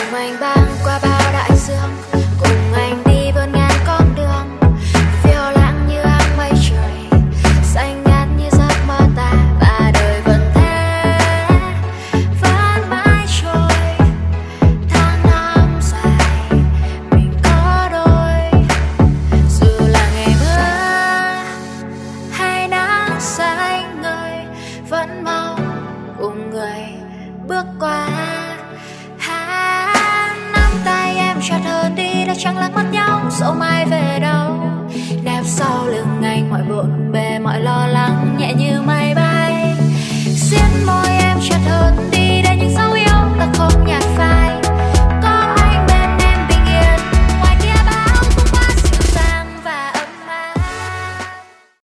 anh băng qua bao đại dương, cùng anh đi vươn ngàn con đường, phiêu lãng như áng mây trời, xanh ngát như giấc mơ ta, và đời vẫn thế, vẫn mãi trôi. Tháng năm dài mình có đôi, dù là ngày mưa hay nắng xanh ngời, vẫn mong cùng người bước qua. Nắm tay em chặt hơn đi đã chẳng lạc mất nhau, dẫu mai về